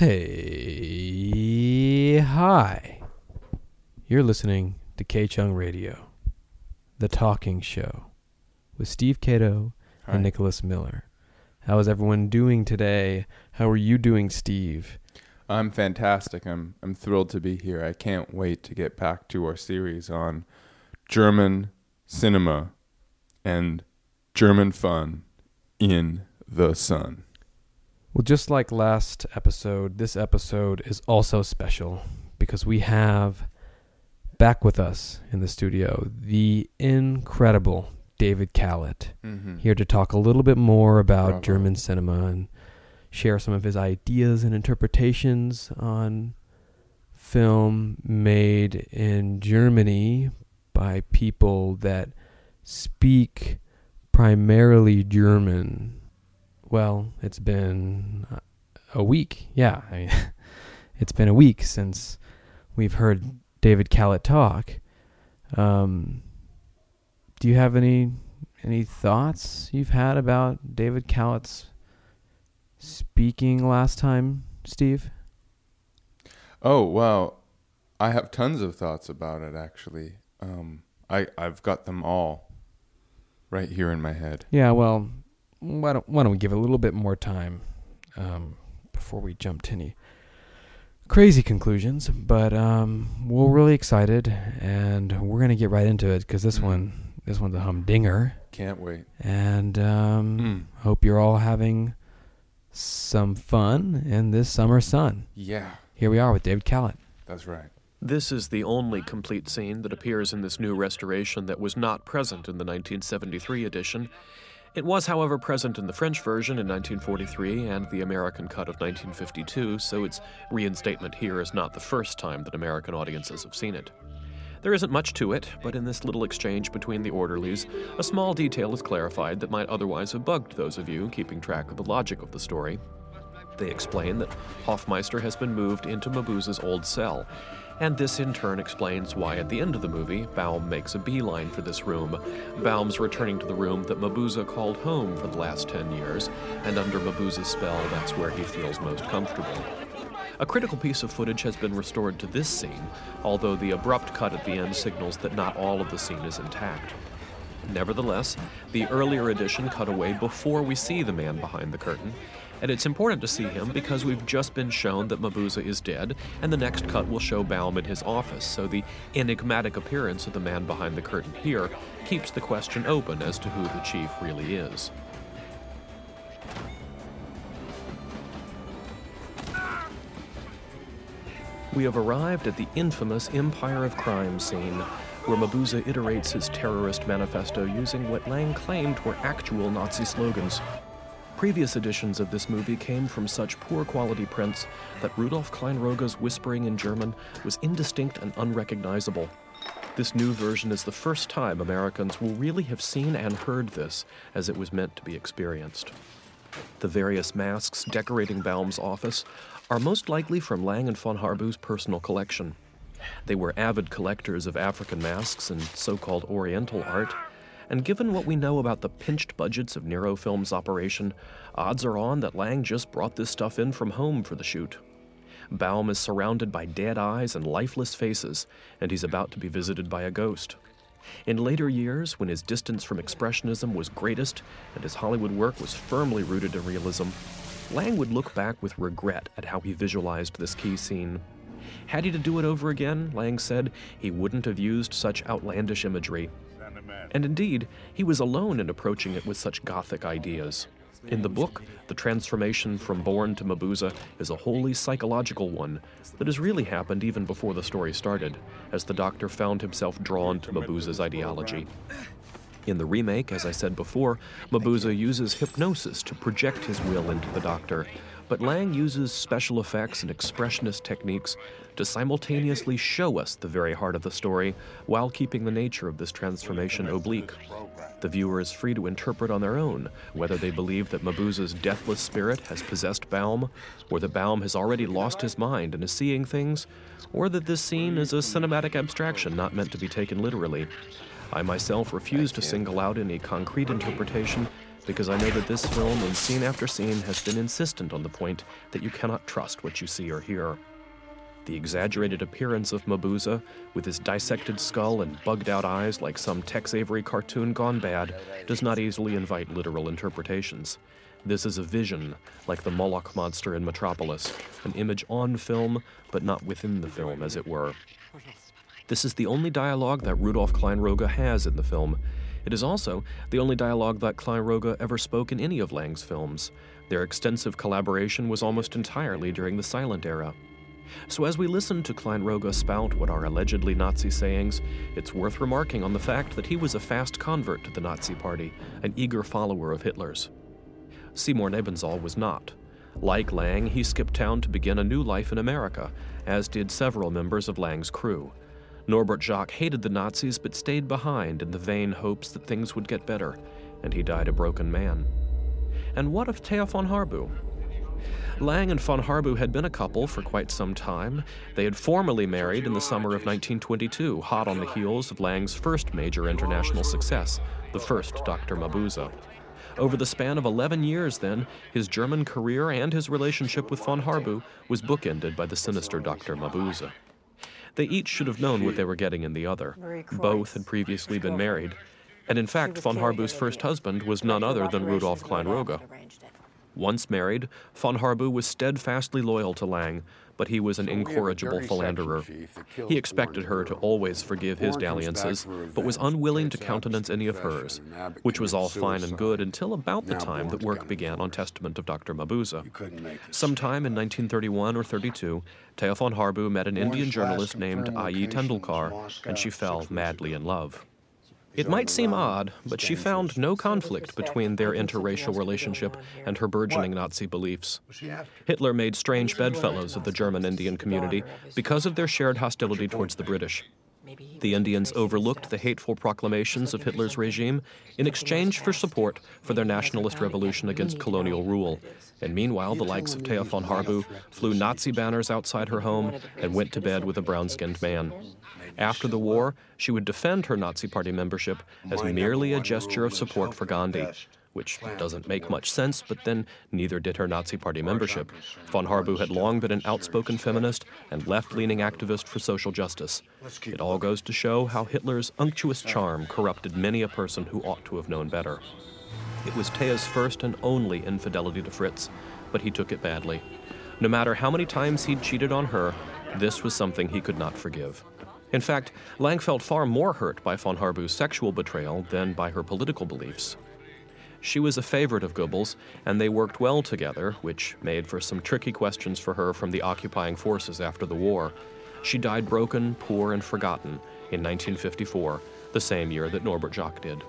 Hey, hi. You're listening to K-Chung Radio, the talking show, with Steve Cato and Nicholas Miller. How is everyone doing today? How are you doing, Steve? I'm fantastic. I'm thrilled to be here. I can't wait to get back to our series on German cinema and German fun in the sun. Well, just like last episode, this episode is also special because we have back with us in the studio the incredible David Kallett, here to talk a little bit more about German cinema and share some of his ideas and interpretations on film made in Germany by people that speak primarily German. Well, it's been a week. Yeah, I mean, it's been a week since we've heard David Kallett talk. Do you have any thoughts you've had about David Kallett's speaking last time, Steve? Oh, well, I have tons of thoughts about it, actually. I've got them all right here in my head. Yeah, well, why don't we give it a little bit more time before we jump to any crazy conclusions? But we're really excited, and we're gonna get right into it because this one's a humdinger. Can't wait. And hope you're all having some fun in this summer sun. Yeah. Here we are with David Kallett. That's right. This is the only complete scene that appears in this new restoration that was not present in the 1973 edition. It was, however, present in the French version in 1943 and the American cut of 1952, so its reinstatement here is not the first time that American audiences have seen it. There isn't much to it, but in this little exchange between the orderlies, a small detail is clarified that might otherwise have bugged those of you keeping track of the logic of the story. They explain that Hofmeister has been moved into Mabuza's old cell, and this in turn explains why at the end of the movie, Baum makes a beeline for this room. Baum's returning to the room that Mabuza called home for the last 10 years, and under Mabuza's spell, that's where he feels most comfortable. A critical piece of footage has been restored to this scene, although the abrupt cut at the end signals that not all of the scene is intact. Nevertheless, the earlier edition cut away before we see the man behind the curtain, and it's important to see him because we've just been shown that Mabuza is dead, and the next cut will show Baum in his office, so the enigmatic appearance of the man behind the curtain here keeps the question open as to who the chief really is. We have arrived at the infamous Empire of Crime scene, where Mabuza iterates his terrorist manifesto using what Lang claimed were actual Nazi slogans. Previous editions of this movie came from such poor quality prints that Rudolf Kleinroge's whispering in German was indistinct and unrecognizable. This new version is the first time Americans will really have seen and heard this as it was meant to be experienced. The various masks decorating Baum's office are most likely from Lang and von Harbu's personal collection. They were avid collectors of African masks and so-called Oriental art, and given what we know about the pinched budgets of Nero Films' operation, odds are on that Lang just brought this stuff in from home for the shoot. Baum is surrounded by dead eyes and lifeless faces, and he's about to be visited by a ghost. In later years, when his distance from expressionism was greatest and his Hollywood work was firmly rooted in realism, Lang would look back with regret at how he visualized this key scene. Had he to do it over again, Lang said, he wouldn't have used such outlandish imagery. And indeed, he was alone in approaching it with such Gothic ideas. In the book, the transformation from Born to Mabuza is a wholly psychological one that has really happened even before the story started, as the Doctor found himself drawn to Mabuza's ideology. In the remake, as I said before, Mabuza uses hypnosis to project his will into the Doctor, but Lang uses special effects and expressionist techniques to simultaneously show us the very heart of the story while keeping the nature of this transformation oblique. The viewer is free to interpret on their own whether they believe that Mabuza's deathless spirit has possessed Baum, or that Baum has already lost his mind and is seeing things, or that this scene is a cinematic abstraction not meant to be taken literally. I myself refuse to single out any concrete interpretation because I know that this film, in scene after scene, has been insistent on the point that you cannot trust what you see or hear. The exaggerated appearance of Mabuse, with his dissected skull and bugged-out eyes like some Tex Avery cartoon gone bad, does not easily invite literal interpretations. This is a vision, like the Moloch monster in Metropolis, an image on film, but not within the film, as it were. This is the only dialogue that Rudolph Kleinroge has in the film. It is also the only dialogue that Kleinroge ever spoke in any of Lang's films. Their extensive collaboration was almost entirely during the silent era. So as we listen to Kleinroge spout what are allegedly Nazi sayings, it's worth remarking on the fact that he was a fast convert to the Nazi Party, an eager follower of Hitler's. Seymour Nebenzahl was not. Like Lang, he skipped town to begin a new life in America, as did several members of Lang's crew. Norbert Jacques hated the Nazis but stayed behind in the vain hopes that things would get better, and he died a broken man. And what of Thea von Harbu? Lang and von Harbu had been a couple for quite some time. They had formally married in the summer of 1922, hot on the heels of Lang's first major international success, the first Dr. Mabuse. Over the span of 11 years, then, his German career and his relationship with von Harbu was bookended by the sinister Dr. Mabuse. They each should have known what they were getting in the other. Both had previously been married, and in fact, von Harbu's first husband was none other than Rudolf Kleinroge. Once married, von Harbu was steadfastly loyal to Lang, but he was an incorrigible philanderer. He expected her to always forgive his dalliances, but was unwilling to countenance any of hers, which was all fine and good until about the time that work began on Testament of Dr. Mabuse. Sometime in 1931 or 32, Thea von Harbu met an Indian journalist named A.I. Tendulkar, and she fell madly in love. It might seem odd, but she found no conflict between their interracial relationship and her burgeoning Nazi beliefs. Hitler made strange bedfellows of the German Indian community because of their shared hostility towards the British. The Indians overlooked the hateful proclamations of Hitler's regime in exchange for support for their nationalist revolution against colonial rule. And meanwhile, the likes of Thea von Harbu flew Nazi banners outside her home and went to bed with a brown-skinned man. After the war, she would defend her Nazi Party membership as merely a gesture of support for Gandhi, which doesn't make much sense, but then neither did her Nazi Party membership. Von Harbu had long been an outspoken feminist and left-leaning activist for social justice. It all goes to show how Hitler's unctuous charm corrupted many a person who ought to have known better. It was Thea's first and only infidelity to Fritz, but he took it badly. No matter how many times he'd cheated on her, this was something he could not forgive. In fact, Lang felt far more hurt by von Harbu's sexual betrayal than by her political beliefs. She was a favorite of Goebbels, and they worked well together, which made for some tricky questions for her from the occupying forces after the war. She died broken, poor, and forgotten in 1954, the same year that Norbert Jacques did.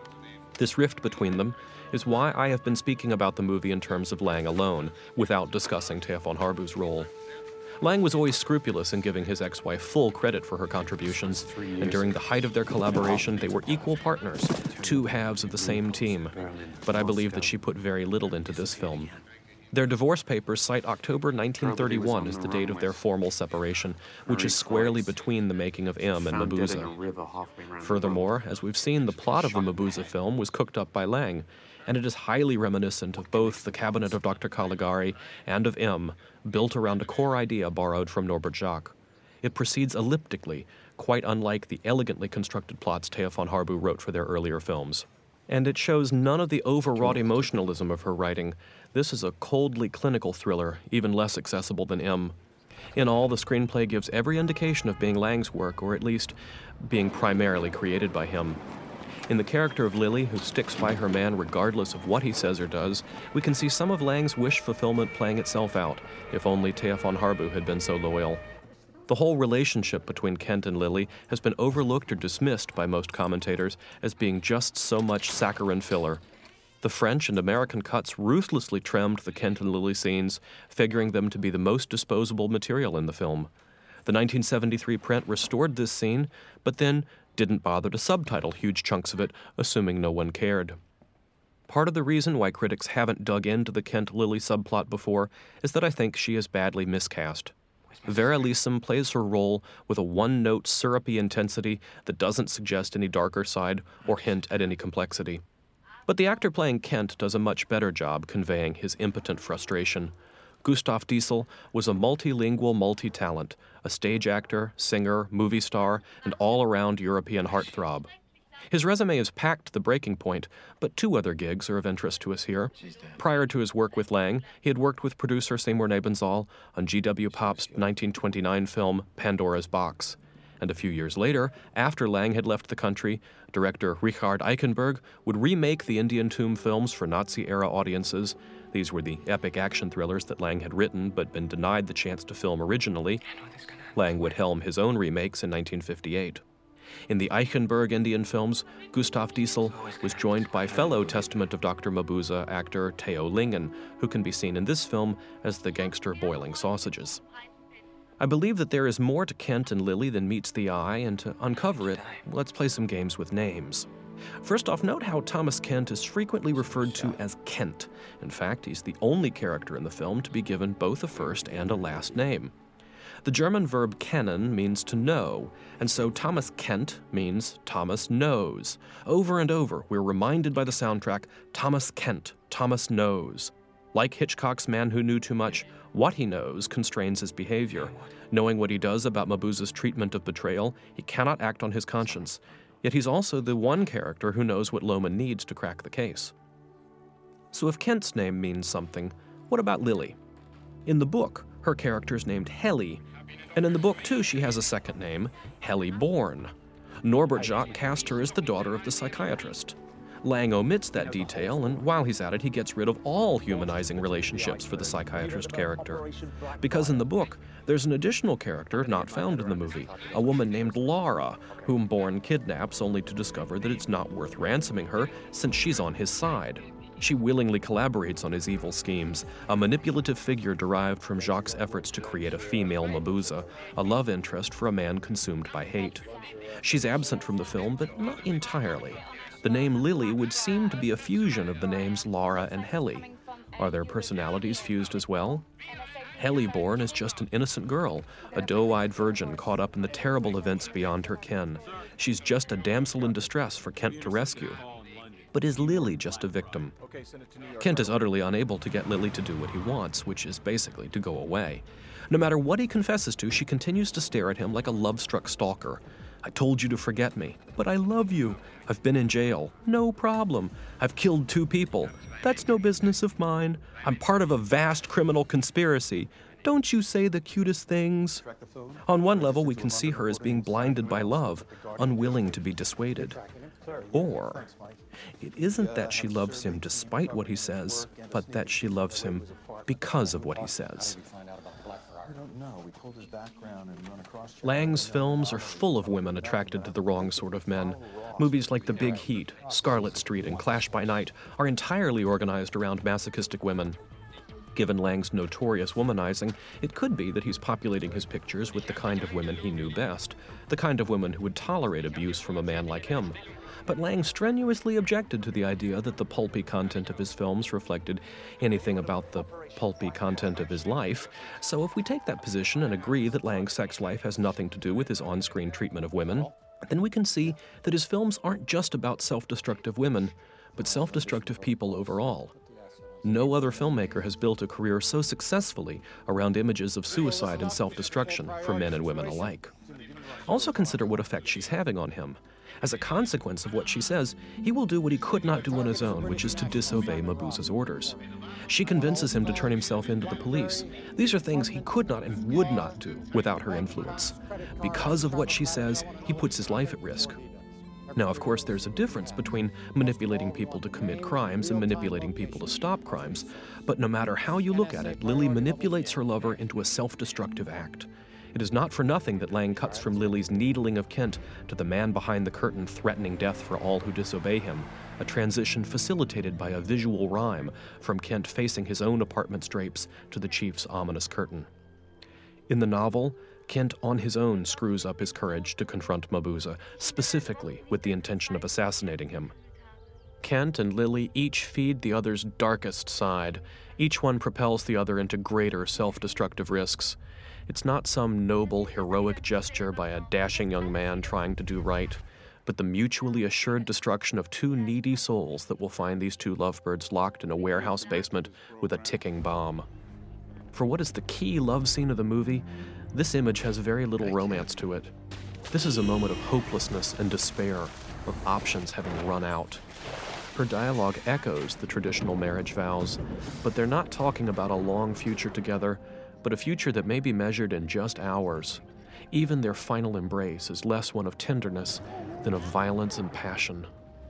This rift between them is why I have been speaking about the movie in terms of Lang alone, without discussing Thea von Harbu's role. Lang was always scrupulous in giving his ex-wife full credit for her contributions, and during the height of their collaboration, they were equal partners, two halves of the same team. But I believe that she put very little into this film. Their divorce papers cite October 1931 as the date of their formal separation, which is squarely between the making of M and Mabuse. Furthermore, as we've seen, the plot of the Mabuse film was cooked up by Lang, and it is highly reminiscent of both the Cabinet of Dr. Caligari and of M, built around a core idea borrowed from Norbert Jacques. It proceeds elliptically, quite unlike the elegantly constructed plots Thea von Harbu wrote for their earlier films. And it shows none of the overwrought emotionalism of her writing. This is a coldly clinical thriller, even less accessible than M. In all, the screenplay gives every indication of being Lang's work, or at least being primarily created by him. In the character of Lily, who sticks by her man regardless of what he says or does, we can see some of Lang's wish fulfillment playing itself out, if only Thea von Harbu had been so loyal. The whole relationship between Kent and Lily has been overlooked or dismissed by most commentators as being just so much saccharine filler. The French and American cuts ruthlessly trimmed the Kent and Lily scenes, figuring them to be the most disposable material in the film. The 1973 print restored this scene, but then didn't bother to subtitle huge chunks of it, assuming no one cared. Part of the reason why critics haven't dug into the Kent-Lily subplot before is that I think she is badly miscast. Vera Leeson plays her role with a one-note, syrupy intensity that doesn't suggest any darker side or hint at any complexity. But the actor playing Kent does a much better job conveying his impotent frustration. Gustav Diesel was a multilingual multi-talent, a stage actor, singer, movie star, and all-around European heartthrob. His resume is packed to the breaking point, but 2 other gigs are of interest to us here. Prior to his work with Lang, he had worked with producer Seymour Nebenzahl on G.W. Pop's 1929 film Pandora's Box. And a few years later, after Lang had left the country, director Richard Eichenberg would remake the Indian Tomb films for Nazi-era audiences. These were the epic action thrillers that Lang had written but been denied the chance to film originally. Lang would helm his own remakes in 1958. In the Eichenberg Indian films, Gustav Diesel was joined by fellow Testament of Dr. Mabuse actor Theo Lingen, who can be seen in this film as the gangster boiling sausages. I believe that there is more to Kent and Lily than meets the eye, and to uncover it, let's play some games with names. First off, note how Thomas Kent is frequently referred to as Kent. In fact, he's the only character in the film to be given both a first and a last name. The German verb kennen means to know, and so Thomas Kent means Thomas knows. Over and over, we're reminded by the soundtrack, Thomas Kent, Thomas knows. Like Hitchcock's Man Who Knew Too Much, what he knows constrains his behavior. Knowing what he does about Mabuse's treatment of betrayal, he cannot act on his conscience. Yet he's also the one character who knows what Loma needs to crack the case. So if Kent's name means something, what about Lily? In the book, her character's named Helly, and in the book too she has a second name, Helly Born. Norbert Jacques cast her as the daughter of the psychiatrist. Lang omits that detail, and while he's at it, he gets rid of all humanizing relationships for the psychiatrist character. Because in the book, there's an additional character not found in the movie, a woman named Laura, whom Bourne kidnaps only to discover that it's not worth ransoming her since she's on his side. She willingly collaborates on his evil schemes, a manipulative figure derived from Jacques' efforts to create a female Mabuse, a love interest for a man consumed by hate. She's absent from the film, but not entirely. The name Lily would seem to be a fusion of the names Laura and Helly. Are their personalities fused as well? Helly Born is just an innocent girl, a doe-eyed virgin caught up in the terrible events beyond her ken. She's just a damsel in distress for Kent to rescue. But is Lily just a victim? Kent is utterly unable to get Lily to do what he wants, which is basically to go away. No matter what he confesses to, she continues to stare at him like a love-struck stalker. I told you to forget me, but I love you. I've been in jail. No problem. I've killed 2 people. That's no business of mine. I'm part of a vast criminal conspiracy. Don't you say the cutest things? On one level, we can see her as being blinded by love, unwilling to be dissuaded. Or it isn't that she loves him despite what he says, but that she loves him because of what he says. Lang's films are full of women attracted to the wrong sort of men. Movies like The Big Heat, Scarlet Street, and Clash by Night are entirely organized around masochistic women. Given Lang's notorious womanizing, it could be that he's populating his pictures with the kind of women he knew best, the kind of women who would tolerate abuse from a man like him. But Lang strenuously objected to the idea that the pulpy content of his films reflected anything about the pulpy content of his life. So if we take that position and agree that Lang's sex life has nothing to do with his on-screen treatment of women, then we can see that his films aren't just about self-destructive women, but self-destructive people overall. No other filmmaker has built a career so successfully around images of suicide and self-destruction for men and women alike. Also consider what effect she's having on him. As a consequence of what she says, he will do what he could not do on his own, which is to disobey Mabuse's orders. She convinces him to turn himself into the police. These are things he could not and would not do without her influence. Because of what she says, he puts his life at risk. Now, of course, there's a difference between manipulating people to commit crimes and manipulating people to stop crimes. But no matter how you look at it, Lily manipulates her lover into a self-destructive act. It is not for nothing that Lang cuts from Lily's needling of Kent to the man behind the curtain threatening death for all who disobey him, a transition facilitated by a visual rhyme from Kent facing his own apartment's drapes to the chief's ominous curtain. In the novel, Kent on his own screws up his courage to confront Mabuse, specifically with the intention of assassinating him. Kent and Lily each feed the other's darkest side. Each one propels the other into greater self-destructive risks. It's not some noble, heroic gesture by a dashing young man trying to do right, but the mutually assured destruction of two needy souls that will find these two lovebirds locked in a warehouse basement with a ticking bomb. For what is the key love scene of the movie, this image has very little romance to it. This is a moment of hopelessness and despair, of options having run out. Her dialogue echoes the traditional marriage vows, but they're not talking about a long future together, but a future that may be measured in just hours. Even their final embrace is less one of tenderness than of violence and passion.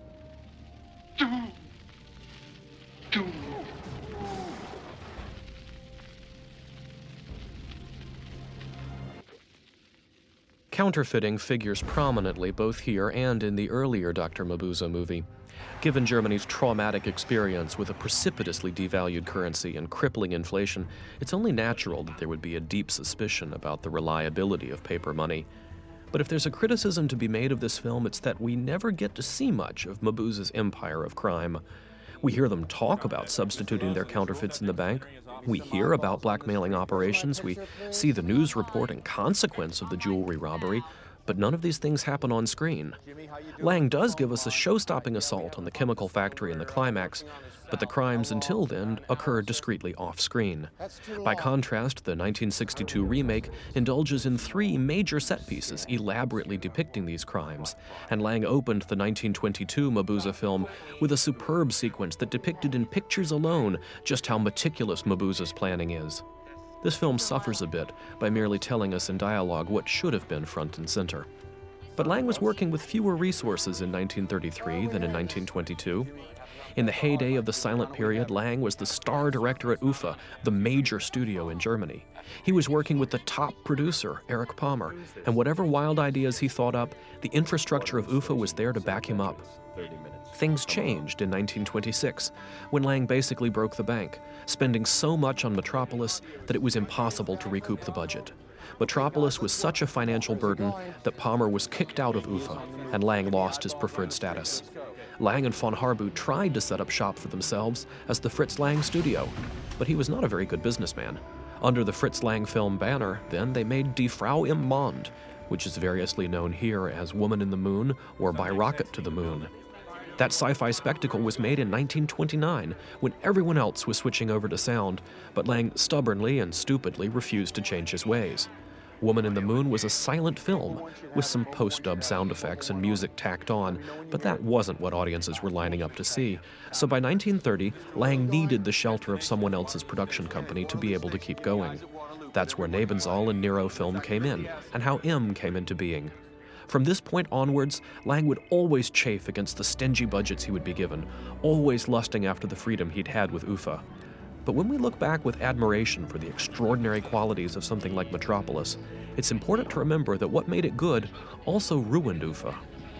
Counterfeiting figures prominently both here and in the earlier Dr. Mabuse movie. Given Germany's traumatic experience with a precipitously devalued currency and crippling inflation, it's only natural that there would be a deep suspicion about the reliability of paper money. But if there's a criticism to be made of this film, it's that we never get to see much of Mabuse's empire of crime. We hear them talk about substituting their counterfeits in the bank. We hear about blackmailing operations. We see the news report and consequence of the jewelry robbery. But none of these things happen on screen. Lang does give us a show-stopping assault on the chemical factory in the climax, but the crimes until then occur discreetly off-screen. By contrast, the 1962 remake indulges in 3 major set pieces elaborately depicting these crimes, and Lang opened the 1922 Mabuse film with a superb sequence that depicted in pictures alone just how meticulous Mabuse's planning is. This film suffers a bit by merely telling us in dialogue what should have been front and center. But Lang was working with fewer resources in 1933 than in 1922. In the heyday of the silent period, Lang was the star director at UFA, the major studio in Germany. He was working with the top producer, Erich Palmer, and whatever wild ideas he thought up, the infrastructure of UFA was there to back him up. Things changed in 1926, when Lang basically broke the bank, spending so much on Metropolis that it was impossible to recoup the budget. Metropolis was such a financial burden that Palmer was kicked out of UFA, and Lang lost his preferred status. Lang and von Harbu tried to set up shop for themselves as the Fritz Lang Studio, but he was not a very good businessman. Under the Fritz Lang film banner, then, they made Die Frau im Mond, which is variously known here as Woman in the Moon or By Rocket to the Moon. That sci-fi spectacle was made in 1929, when everyone else was switching over to sound, but Lang stubbornly and stupidly refused to change his ways. Woman in the Moon was a silent film, with some post-dub sound effects and music tacked on, but that wasn't what audiences were lining up to see. So by 1930, Lang needed the shelter of someone else's production company to be able to keep going. That's where Nebenzahl and Nero Film came in, and how M came into being. From this point onwards, Lang would always chafe against the stingy budgets he would be given, always lusting after the freedom he'd had with UFA. But when we look back with admiration for the extraordinary qualities of something like Metropolis, it's important to remember that what made it good also ruined UFA.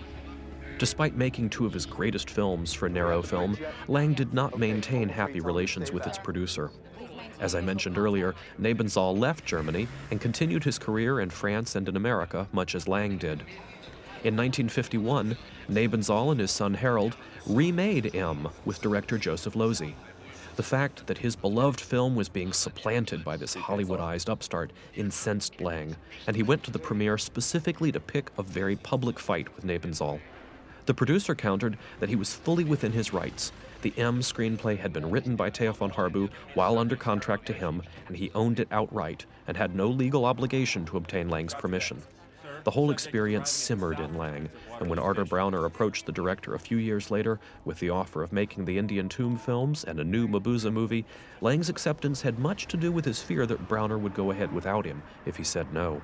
Despite making 2 of his greatest films for Nero Film, Lang did not maintain happy relations with its producer. As I mentioned earlier, Nebenzahl left Germany and continued his career in France and in America, much as Lang did. In 1951, Nebenzahl and his son Harold remade M with director Joseph Losey. The fact that his beloved film was being supplanted by this Hollywoodized upstart incensed Lang, and he went to the premiere specifically to pick a very public fight with Nebenzahl. The producer countered that he was fully within his rights. The M screenplay had been written by Theo von Harbu while under contract to him, and he owned it outright and had no legal obligation to obtain Lang's permission. The whole experience simmered in Lang, and when Arthur Brauner approached the director a few years later with the offer of making the Indian Tomb films and a new Mabuse movie, Lang's acceptance had much to do with his fear that Brauner would go ahead without him if he said no.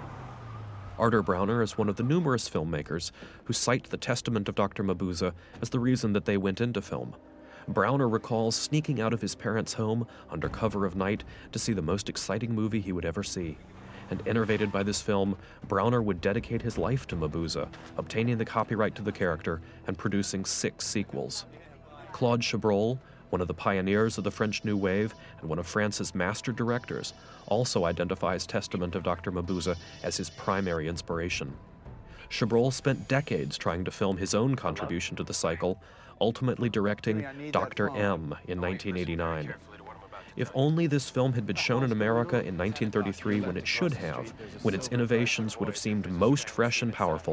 Arthur Brauner is one of the numerous filmmakers who cite the testament of Dr. Mabuse as the reason that they went into film. Brauner recalls sneaking out of his parents' home under cover of night to see the most exciting movie he would ever see. And enervated by this film, Brauner would dedicate his life to Mabuse, obtaining the copyright to the character and producing 6 sequels. Claude Chabrol, one of the pioneers of the French New Wave and one of France's master directors, also identifies Testament of Dr. Mabuse as his primary inspiration. Chabrol spent decades trying to film his own contribution to the cycle, ultimately directing Dr. M in 1989. If only this film had been shown in America in 1933 when it should have, when its innovations would have seemed most fresh and powerful,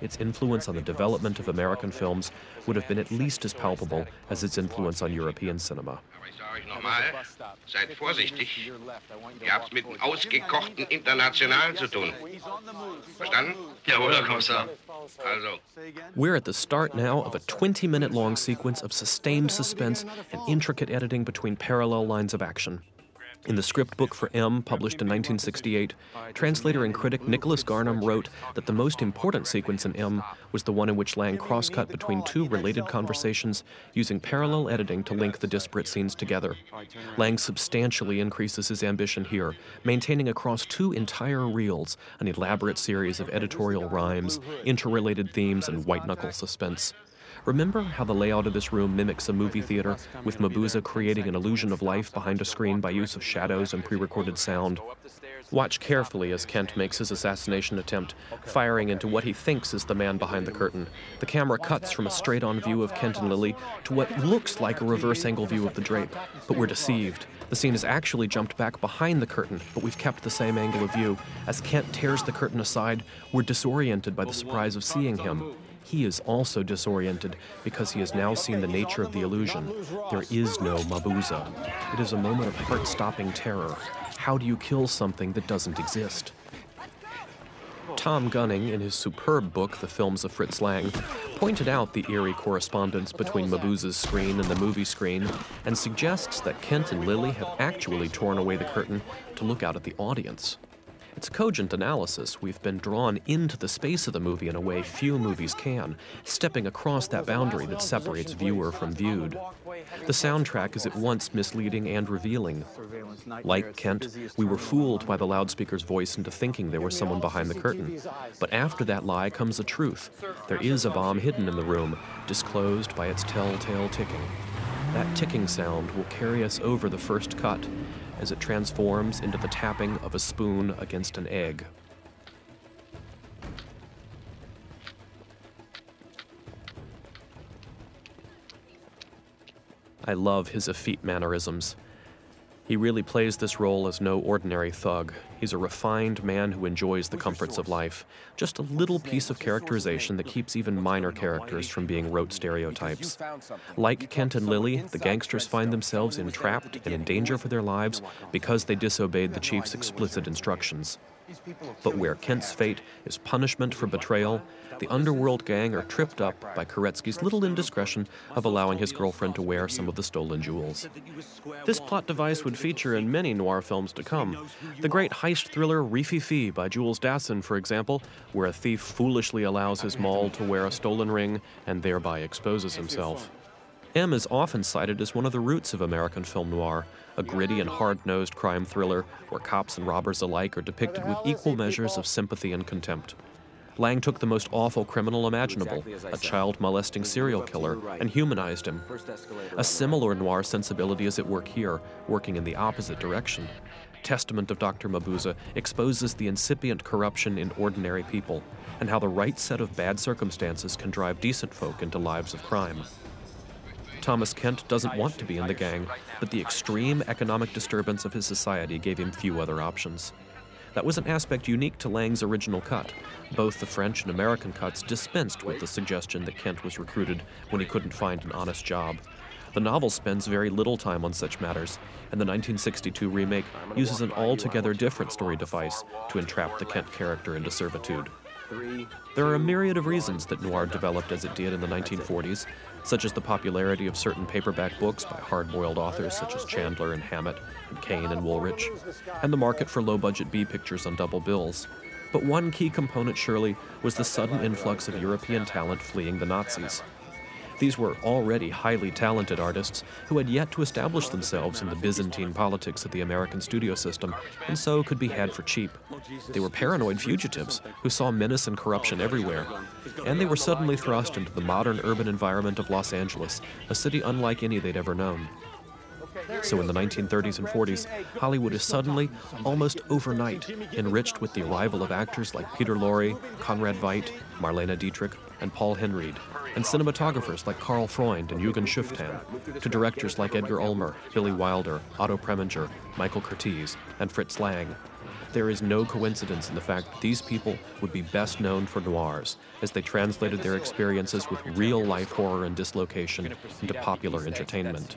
its influence on the development of American films would have been at least as palpable as its influence on European cinema. Aber ich sage euch nochmal, seid vorsichtig. Ihr habt's mit einem ausgekochten Internationalen zu tun. Verstanden? Jawohl, Herr Kommissar. Also. We're at the start now of a 20-minute long sequence of sustained suspense and intricate editing between parallel lines of action. In the script book for M, published in 1968, translator and critic Nicholas Garnham wrote that the most important sequence in M was the one in which Lang cross-cut between two related conversations using parallel editing to link the disparate scenes together. Lang substantially increases his ambition here, maintaining across two entire reels an elaborate series of editorial rhymes, interrelated themes, and white-knuckle suspense. Remember how the layout of this room mimics a movie theater, with Mabuse creating an illusion of life behind a screen by use of shadows and pre-recorded sound? Watch carefully as Kent makes his assassination attempt, firing into what he thinks is the man behind the curtain. The camera cuts from a straight-on view of Kent and Lily to what looks like a reverse-angle view of the drape. But we're deceived. The scene has actually jumped back behind the curtain, but we've kept the same angle of view. As Kent tears the curtain aside, we're disoriented by the surprise of seeing him. He is also disoriented because he has now seen the nature of the illusion. There is no Mabuse. It is a moment of heart-stopping terror. How do you kill something that doesn't exist? Tom Gunning, in his superb book, The Films of Fritz Lang, pointed out the eerie correspondence between Mabuse's screen and the movie screen, and suggests that Kent and Lily have actually torn away the curtain to look out at the audience. It's a cogent analysis. We've been drawn into the space of the movie in a way few movies can, stepping across that boundary that separates viewer from viewed. The soundtrack is at once misleading and revealing. Like Kent, we were fooled by the loudspeaker's voice into thinking there was someone behind the curtain. But after that lie comes the truth. There is a bomb hidden in the room, disclosed by its telltale ticking. That ticking sound will carry us over the first cut, as it transforms into the tapping of a spoon against an egg. I love his effete mannerisms. He really plays this role as no ordinary thug. He's a refined man who enjoys the comforts of life. Just a little piece of characterization that keeps even minor characters from being rote stereotypes. Like Kent and Lily, the gangsters find themselves entrapped and in danger for their lives because they disobeyed the chief's explicit instructions. But where Kent's fate is punishment for betrayal, the underworld gang are tripped up by Koretsky's little indiscretion of allowing his girlfriend to wear some of the stolen jewels. This plot device would feature in many noir films to come. The great heist thriller Rififi by Jules Dassin, for example, where a thief foolishly allows his moll to wear a stolen ring and thereby exposes himself. M is often cited as one of the roots of American film noir, a gritty and hard-nosed crime thriller where cops and robbers alike are depicted with equal measures of sympathy and contempt. Lang took the most awful criminal imaginable, a child-molesting serial killer, and humanized him. A similar noir sensibility is at work here, working in the opposite direction. Testament of Dr. Mabuse exposes the incipient corruption in ordinary people, and how the right set of bad circumstances can drive decent folk into lives of crime. Thomas Kent doesn't want to be in the gang, but the extreme economic disturbance of his society gave him few other options. That was an aspect unique to Lang's original cut. Both the French and American cuts dispensed with the suggestion that Kent was recruited when he couldn't find an honest job. The novel spends very little time on such matters, and the 1962 remake uses an altogether different story device to entrap the Kent character into servitude. There are a myriad of reasons that noir developed as it did in the 1940s, such as the popularity of certain paperback books by hard-boiled authors such as Chandler and Hammett, and Kane and Woolrich, and the market for low-budget B pictures on double bills. But one key component, surely, was the sudden influx of European talent fleeing the Nazis. These were already highly talented artists who had yet to establish themselves in the Byzantine politics of the American studio system, and so could be had for cheap. They were paranoid fugitives who saw menace and corruption everywhere, and they were suddenly thrust into the modern urban environment of Los Angeles, a city unlike any they'd ever known. So in the 1930s and 40s, Hollywood is suddenly, almost overnight, enriched with the arrival of actors like Peter Lorre, Conrad Veidt, Marlene Dietrich, and Paul Henreid, and cinematographers like Karl Freund and Jürgen Schuftan, to directors like Edgar Ulmer, Billy Wilder, Otto Preminger, Michael Curtiz, and Fritz Lang. There is no coincidence in the fact that these people would be best known for noirs, as they translated their experiences with real-life horror and dislocation into popular entertainment.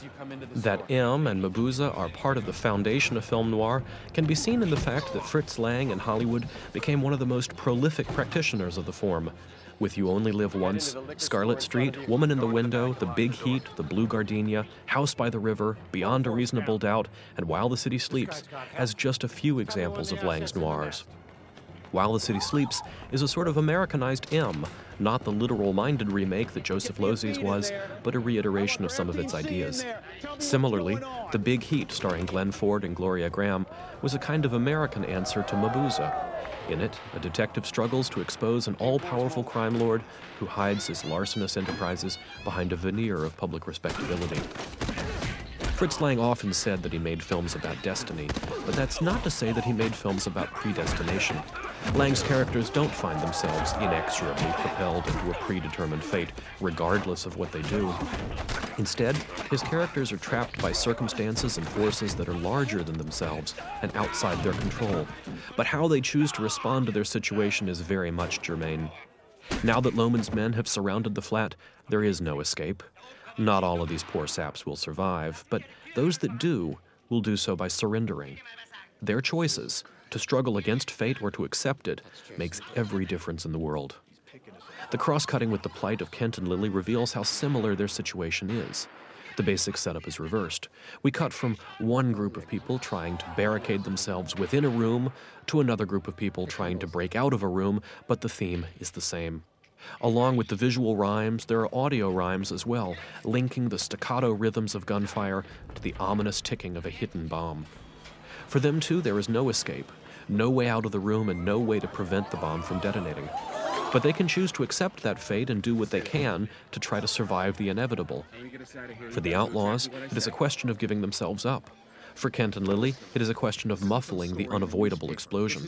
That M and Mabuse are part of the foundation of film noir can be seen in the fact that Fritz Lang in Hollywood became one of the most prolific practitioners of the form. With You Only Live Once, Scarlet Street, Woman in the Window, The Big Heat, The Blue Gardenia, House by the River, Beyond a Reasonable Doubt, and While the City Sleeps, as just a few examples of Lang's noirs. While the City Sleeps is a sort of Americanized M, not the literal-minded remake that Joseph Losey's was, but a reiteration of some of its ideas. Similarly, The Big Heat, starring Glenn Ford and Gloria Graham, was a kind of American answer to Mabuse. In it, a detective struggles to expose an all-powerful crime lord who hides his larcenous enterprises behind a veneer of public respectability. Fritz Lang often said that he made films about destiny, but that's not to say that he made films about predestination. Lang's characters don't find themselves inexorably propelled into a predetermined fate, regardless of what they do. Instead, his characters are trapped by circumstances and forces that are larger than themselves and outside their control. But how they choose to respond to their situation is very much germane. Now that Lohman's men have surrounded the flat, there is no escape. Not all of these poor saps will survive, but those that do will do so by surrendering. Their choices, to struggle against fate or to accept it, makes every difference in the world. The cross-cutting with the plight of Kent and Lily reveals how similar their situation is. The basic setup is reversed. We cut from one group of people trying to barricade themselves within a room to another group of people trying to break out of a room, but the theme is the same. Along with the visual rhymes, there are audio rhymes as well, linking the staccato rhythms of gunfire to the ominous ticking of a hidden bomb. For them, too, there is no escape, no way out of the room, and no way to prevent the bomb from detonating. But they can choose to accept that fate and do what they can to try to survive the inevitable. For the outlaws, it is a question of giving themselves up. For Kent and Lily, it is a question of muffling the unavoidable explosion.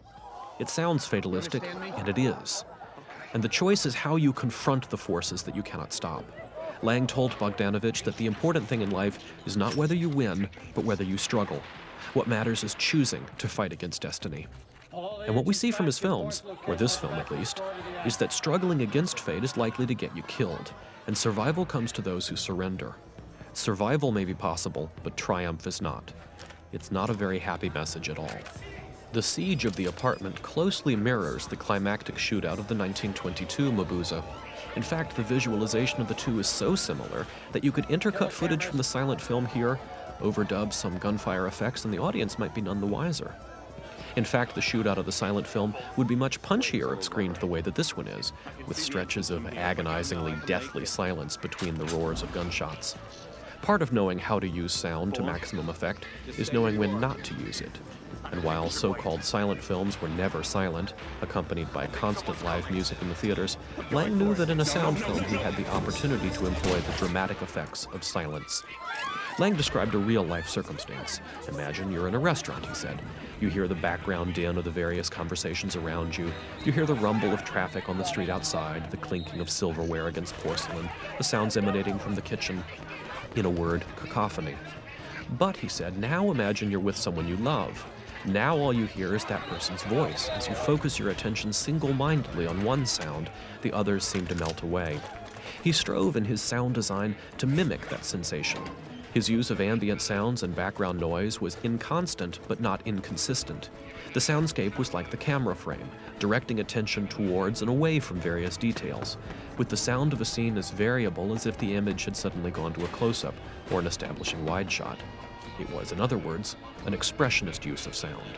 It sounds fatalistic, and it is. And the choice is how you confront the forces that you cannot stop. Lang told Bogdanovich that the important thing in life is not whether you win, but whether you struggle. What matters is choosing to fight against destiny. And what we see from his films, or this film at least, is that struggling against fate is likely to get you killed, and survival comes to those who surrender. Survival may be possible, but triumph is not. It's not a very happy message at all. The siege of the apartment closely mirrors the climactic shootout of the 1922 Mabuse. In fact, the visualization of the two is so similar that you could intercut footage from the silent film here, overdub some gunfire effects, and the audience might be none the wiser. In fact, the shootout of the silent film would be much punchier if screened the way that this one is, with stretches of agonizingly deathly silence between the roars of gunshots. Part of knowing how to use sound to maximum effect is knowing when not to use it. And while so-called silent films were never silent, accompanied by constant live music in the theaters, Lang knew that in a sound film he had the opportunity to employ the dramatic effects of silence. Lang described a real-life circumstance. Imagine you're in a restaurant, he said. You hear the background din of the various conversations around you. You hear the rumble of traffic on the street outside, the clinking of silverware against porcelain, the sounds emanating from the kitchen. In a word, cacophony. But, he said, now imagine you're with someone you love. Now all you hear is that person's voice. As you focus your attention single-mindedly on one sound, the others seem to melt away. He strove in his sound design to mimic that sensation. His use of ambient sounds and background noise was inconstant but not inconsistent. The soundscape was like the camera frame, directing attention towards and away from various details, with the sound of a scene as variable as if the image had suddenly gone to a close-up or an establishing wide shot. It was, in other words, an expressionist use of sound.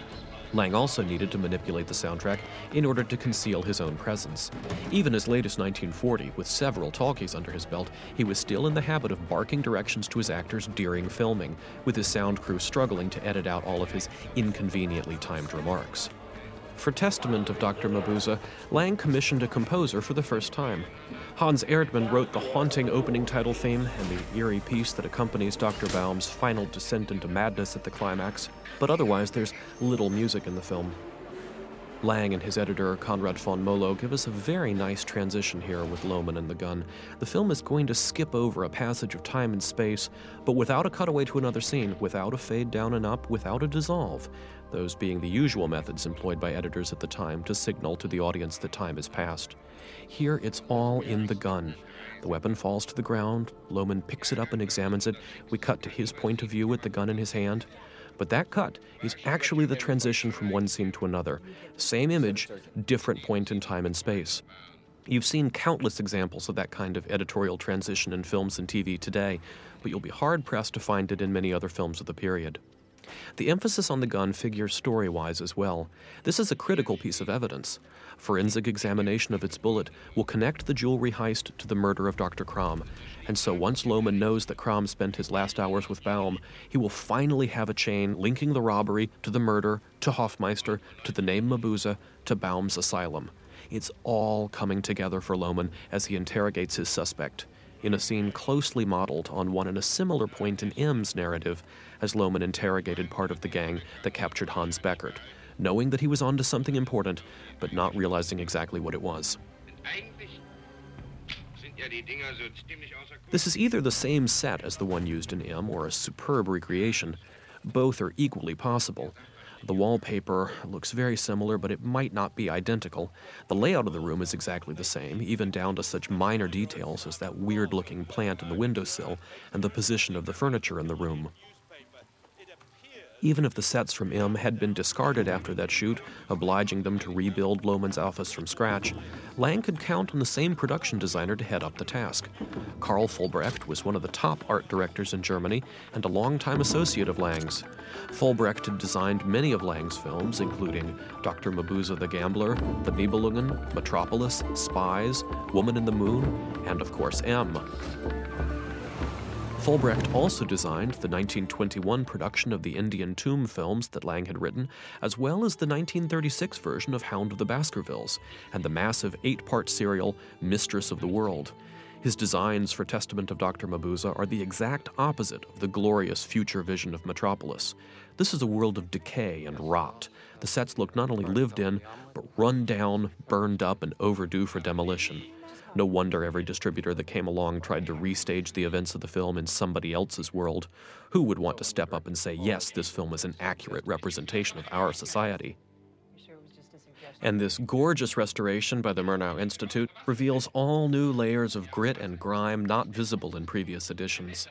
Lang also needed to manipulate the soundtrack in order to conceal his own presence. Even as late as 1940, with several talkies under his belt, he was still in the habit of barking directions to his actors during filming, with his sound crew struggling to edit out all of his inconveniently timed remarks. For testament of Dr. Mabuse, Lang commissioned a composer for the first time. Hans Erdmann wrote the haunting opening title theme and the eerie piece that accompanies Dr. Baum's final descent into madness at the climax, but otherwise there's little music in the film. Lang and his editor, Konrad von Molo, give us a very nice transition here with Lohman and the gun. The film is going to skip over a passage of time and space, but without a cutaway to another scene, without a fade down and up, without a dissolve, those being the usual methods employed by editors at the time to signal to the audience that time has passed. Here, it's all in the gun. The weapon falls to the ground, Lohman picks it up and examines it. We cut to his point of view with the gun in his hand. But that cut is actually the transition from one scene to another. Same image, different point in time and space. You've seen countless examples of that kind of editorial transition in films and TV today, but you'll be hard-pressed to find it in many other films of the period. The emphasis on the gun figures story-wise as well. This is a critical piece of evidence. Forensic examination of its bullet will connect the jewelry heist to the murder of Dr. Kram. And so once Lohman knows that Kram spent his last hours with Baum, he will finally have a chain linking the robbery to the murder, to Hofmeister, to the name Mabuse, to Baum's asylum. It's all coming together for Lohman as he interrogates his suspect, in a scene closely modeled on one at a similar point in M's narrative, as Lohman interrogated part of the gang that captured Hans Beckert, knowing that he was onto something important, but not realizing exactly what it was. This is either the same set as the one used in M or a superb recreation. Both are equally possible. The wallpaper looks very similar, but it might not be identical. The layout of the room is exactly the same, even down to such minor details as that weird-looking plant in the windowsill and the position of the furniture in the room. Even if the sets from M had been discarded after that shoot, obliging them to rebuild Lohman's office from scratch, Lang could count on the same production designer to head up the task. Karl Vollbrecht was one of the top art directors in Germany and a longtime associate of Lang's. Vollbrecht had designed many of Lang's films, including Dr. Mabuse the Gambler, The Nibelungen, Metropolis, Spies, Woman in the Moon, and of course M. Vollbrecht also designed the 1921 production of the Indian Tomb films that Lang had written, as well as the 1936 version of Hound of the Baskervilles, and the massive 8-part serial Mistress of the World. His designs for Testament of Dr. Mabuse are the exact opposite of the glorious future vision of Metropolis. This is a world of decay and rot. The sets look not only lived in, but run down, burned up, and overdue for demolition. No wonder every distributor that came along tried to restage the events of the film in somebody else's world. Who would want to step up and say, yes, this film is an accurate representation of our society? And this gorgeous restoration by the Murnau Institute reveals all new layers of grit and grime not visible in previous editions.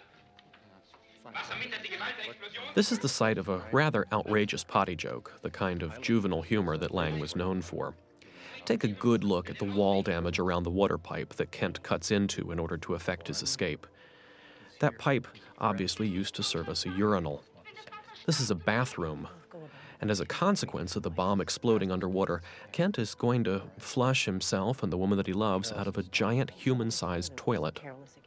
This is the site of a rather outrageous potty joke, the kind of juvenile humor that Lang was known for. Take a good look at the wall damage around the water pipe that Kent cuts into in order to effect his escape. That pipe obviously used to serve as a urinal. This is a bathroom, and as a consequence of the bomb exploding underwater, Kent is going to flush himself and the woman that he loves out of a giant human-sized toilet.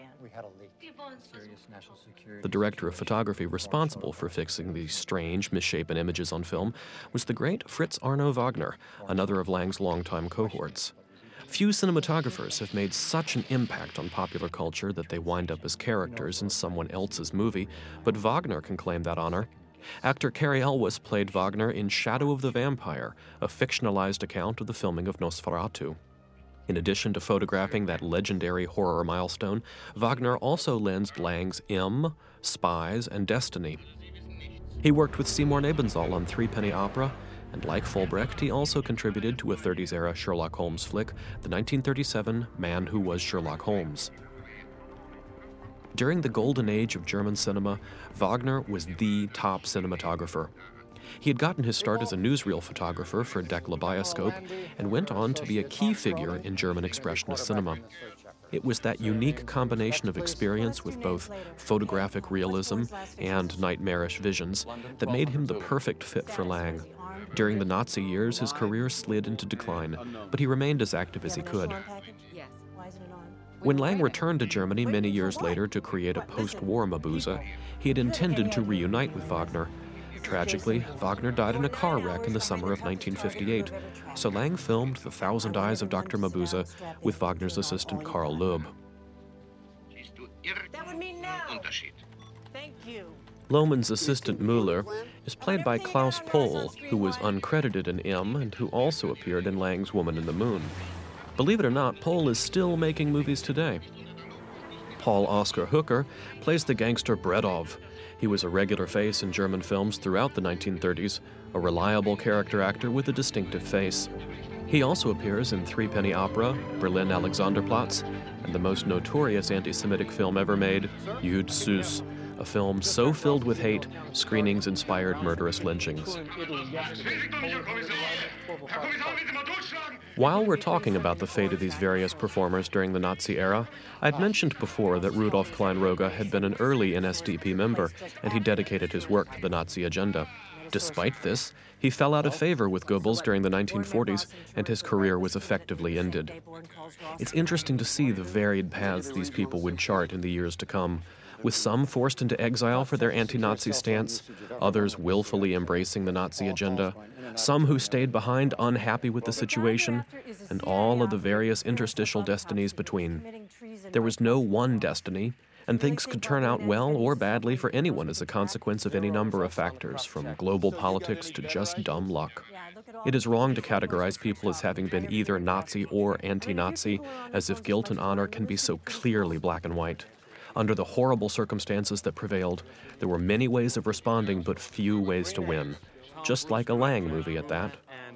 The director of photography responsible for fixing these strange, misshapen images on film was the great Fritz Arno Wagner, another of Lang's longtime cohorts. Few cinematographers have made such an impact on popular culture that they wind up as characters in someone else's movie, but Wagner can claim that honor. Actor Cary Elwes played Wagner in Shadow of the Vampire, a fictionalized account of the filming of Nosferatu. In addition to photographing that legendary horror milestone, Wagner also lensed Lang's M, Spies, and Destiny. He worked with Seymour Nebenzahl on Threepenny Opera, and like Vollbrecht, he also contributed to a 30s-era Sherlock Holmes flick, the 1937 Man Who Was Sherlock Holmes. During the golden age of German cinema, Wagner was the top cinematographer. He had gotten his start as a newsreel photographer for Decla Bioscope and went on to be a key figure in German expressionist cinema. It was that unique combination of experience with both photographic realism and nightmarish visions that made him the perfect fit for Lang. During the Nazi years, his career slid into decline, but he remained as active as he could. When Lang returned to Germany many years later to create a post-war Mabuse, he had intended to reunite with Wagner. Tragically, Wagner died in a car wreck in the summer of 1958, so Lang filmed The Thousand Eyes of Dr. Mabuse with Wagner's assistant Karl Loeb. That would mean now. Thank you. Lohmann's assistant Müller is played by Klaus Pohl, who was uncredited in M and who also appeared in Lang's Woman in the Moon. Believe it or not, Pohl is still making movies today. Paul Oskar Hooker plays the gangster Bredov. He was a regular face in German films throughout the 1930s, a reliable character actor with a distinctive face. He also appears in Threepenny Opera, Berlin Alexanderplatz, and the most notorious anti-Semitic film ever made, Jud Süß, a film so filled with hate, screenings inspired murderous lynchings. While we're talking about the fate of these various performers during the Nazi era, I'd mentioned before that Rudolf Klein-Rogge had been an early NSDAP member, and he dedicated his work to the Nazi agenda. Despite this, he fell out of favor with Goebbels during the 1940s, and his career was effectively ended. It's interesting to see the varied paths these people would chart in the years to come, with some forced into exile for their anti-Nazi stance, others willfully embracing the Nazi agenda, some who stayed behind unhappy with the situation, and all of the various interstitial destinies between. There was no one destiny, and things could turn out well or badly for anyone as a consequence of any number of factors, from global politics to just dumb luck. It is wrong to categorize people as having been either Nazi or anti-Nazi, as if guilt and honor can be so clearly black and white. Under the horrible circumstances that prevailed, there were many ways of responding, but few ways to win. Just like a Lang movie at that.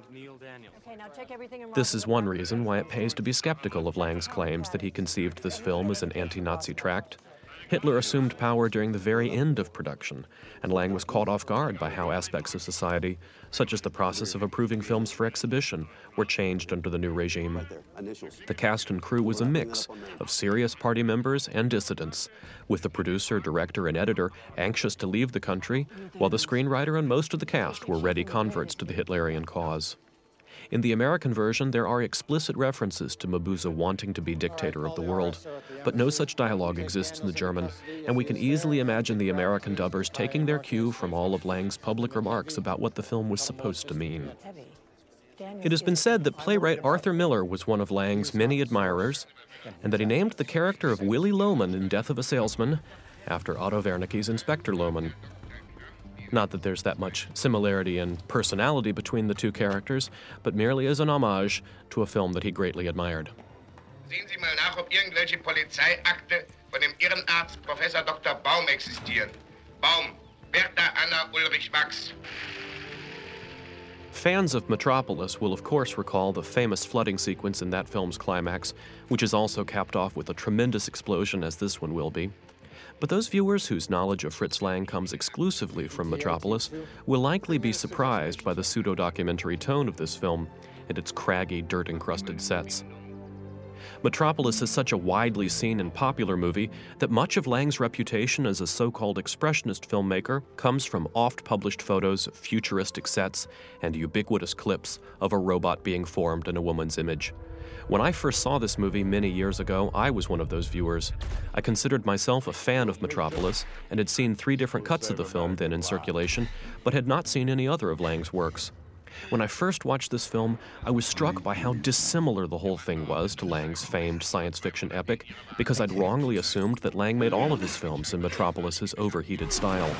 This is one reason why it pays to be skeptical of Lang's claims that he conceived this film as an anti-Nazi tract. Hitler assumed power during the very end of production, and Lang was caught off guard by how aspects of society, such as the process of approving films for exhibition, were changed under the new regime. The cast and crew was a mix of serious party members and dissidents, with the producer, director, and editor anxious to leave the country, while the screenwriter and most of the cast were ready converts to the Hitlerian cause. In the American version, there are explicit references to Mabuse wanting to be dictator of the world, but no such dialogue exists in the German, and we can easily imagine the American dubbers taking their cue from all of Lang's public remarks about what the film was supposed to mean. It has been said that playwright Arthur Miller was one of Lang's many admirers, and that he named the character of Willy Loman in Death of a Salesman after Otto Wernicke's Inspector Loman. Not that there's that much similarity in personality between the two characters, but merely as an homage to a film that he greatly admired. Sehen Sie mal nach, ob irgendwelche Polizeiakte von dem Irrenarzt Professor Dr. Baum existieren. Baum, Bertha Anna Ulrich Max. Fans of Metropolis will of course recall the famous flooding sequence in that film's climax, which is also capped off with a tremendous explosion as this one will be. But those viewers whose knowledge of Fritz Lang comes exclusively from Metropolis will likely be surprised by the pseudo-documentary tone of this film and its craggy, dirt-encrusted sets. Metropolis is such a widely seen and popular movie that much of Lang's reputation as a so-called expressionist filmmaker comes from oft-published photos of futuristic sets and ubiquitous clips of a robot being formed in a woman's image. When I first saw this movie many years ago, I was one of those viewers. I considered myself a fan of Metropolis and had seen 3 different cuts of the film then in circulation, but had not seen any other of Lang's works. When I first watched this film, I was struck by how dissimilar the whole thing was to Lang's famed science fiction epic, because I'd wrongly assumed that Lang made all of his films in Metropolis's overheated style.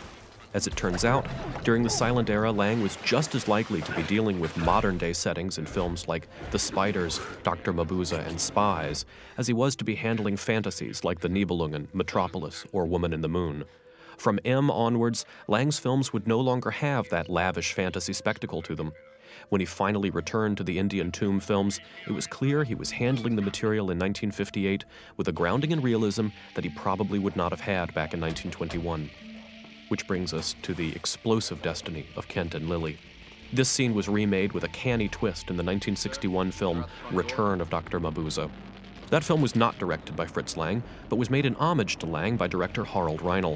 As it turns out, during the silent era, Lang was just as likely to be dealing with modern-day settings in films like The Spiders, Dr. Mabuse, and Spies, as he was to be handling fantasies like The Nibelungen, Metropolis, or Woman in the Moon. From M onwards, Lang's films would no longer have that lavish fantasy spectacle to them. When he finally returned to the Indian Tomb films, it was clear he was handling the material in 1958 with a grounding in realism that he probably would not have had back in 1921. Which brings us to the explosive destiny of Kent and Lily. This scene was remade with a canny twist in the 1961 film Return of Dr. Mabuse. That film was not directed by Fritz Lang, but was made in homage to Lang by director Harald Reinl.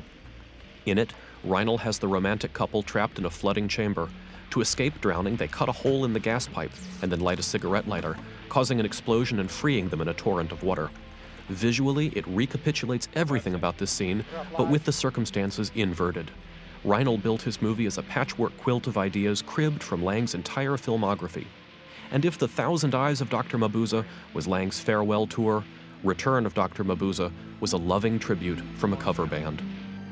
In it, Reinl has the romantic couple trapped in a flooding chamber. To escape drowning, they cut a hole in the gas pipe and then light a cigarette lighter, causing an explosion and freeing them in a torrent of water. Visually, it recapitulates everything about this scene, but with the circumstances inverted. Reinl built his movie as a patchwork quilt of ideas cribbed from Lang's entire filmography. And if The Thousand Eyes of Dr. Mabuse was Lang's farewell tour, Return of Dr. Mabuse was a loving tribute from a cover band.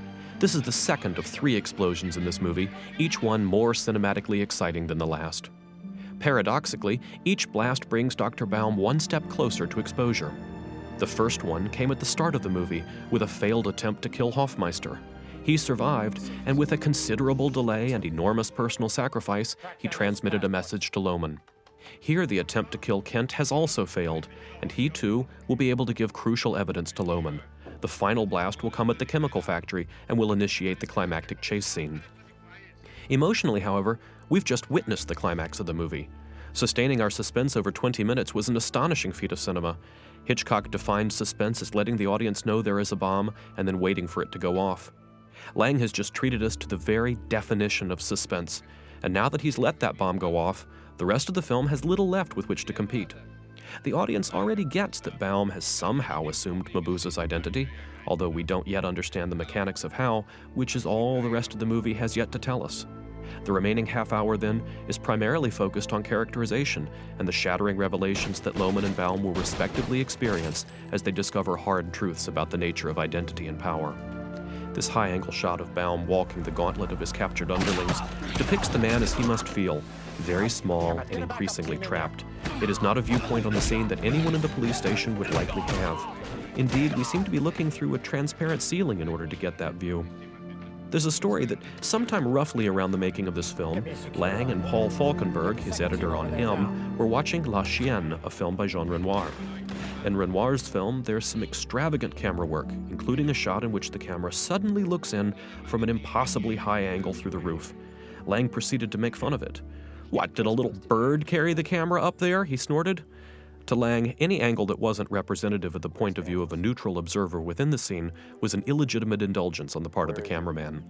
This is the second of 3 explosions in this movie, each one more cinematically exciting than the last. Paradoxically, each blast brings Dr. Baum one step closer to exposure. The first one came at the start of the movie with a failed attempt to kill Hoffmeister. He survived, and with a considerable delay and enormous personal sacrifice, he transmitted a message to Lohman. Here, the attempt to kill Kent has also failed, and he too will be able to give crucial evidence to Lohman. The final blast will come at the chemical factory and will initiate the climactic chase scene. Emotionally, however, we've just witnessed the climax of the movie. Sustaining our suspense over 20 minutes was an astonishing feat of cinema. Hitchcock defined suspense as letting the audience know there is a bomb and then waiting for it to go off. Lang has just treated us to the very definition of suspense, and now that he's let that bomb go off, the rest of the film has little left with which to compete. The audience already gets that Baum has somehow assumed Mabuza's identity, although we don't yet understand the mechanics of how, which is all the rest of the movie has yet to tell us. The remaining half hour, then, is primarily focused on characterization and the shattering revelations that Lohman and Baum will respectively experience as they discover hard truths about the nature of identity and power. This high-angle shot of Baum walking the gauntlet of his captured underlings depicts the man as he must feel, very small and increasingly trapped. It is not a viewpoint on the scene that anyone in the police station would likely have. Indeed, we seem to be looking through a transparent ceiling in order to get that view. There's a story that sometime roughly around the making of this film, Lang and Paul Falkenberg, his editor on M, were watching La Chienne, a film by Jean Renoir. In Renoir's film, there's some extravagant camera work, including a shot in which the camera suddenly looks in from an impossibly high angle through the roof. Lang proceeded to make fun of it. "What, did a little bird carry the camera up there?" he snorted. To Lang, any angle that wasn't representative of the point of view of a neutral observer within the scene was an illegitimate indulgence on the part of the cameraman.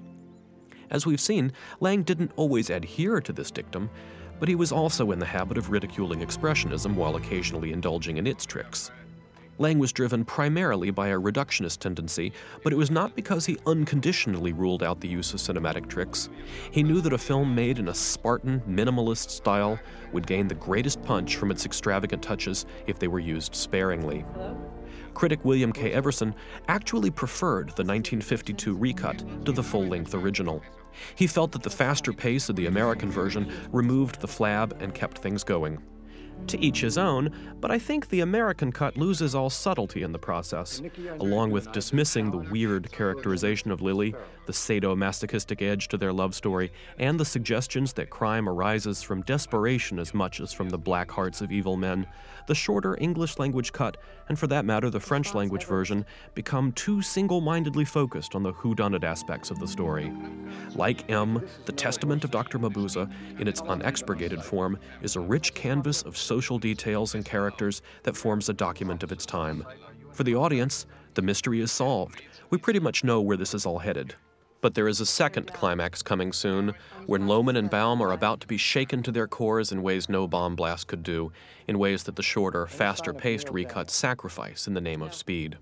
As we've seen, Lang didn't always adhere to this dictum, but he was also in the habit of ridiculing expressionism while occasionally indulging in its tricks. Lang was driven primarily by a reductionist tendency, but it was not because he unconditionally ruled out the use of cinematic tricks. He knew that a film made in a Spartan, minimalist style would gain the greatest punch from its extravagant touches if they were used sparingly. Critic William K. Everson actually preferred the 1952 recut to the full-length original. He felt that the faster pace of the American version removed the flab and kept things going. To each his own, but I think the American cut loses all subtlety in the process, along with dismissing the weird characterization of Lily, the sadomasochistic edge to their love story, and the suggestions that crime arises from desperation as much as from the black hearts of evil men. The shorter English-language cut, and for that matter the French-language version, become too single-mindedly focused on the whodunit aspects of the story. Like M, The Testament of Dr. Mabuza, in its unexpurgated form, is a rich canvas of social details and characters that forms a document of its time. For the audience, the mystery is solved. We pretty much know where this is all headed. But there is a second climax coming soon, when Lohman and Baum are about to be shaken to their cores in ways no bomb blast could do, in ways that the shorter, faster-paced recuts sacrifice in the name of speed.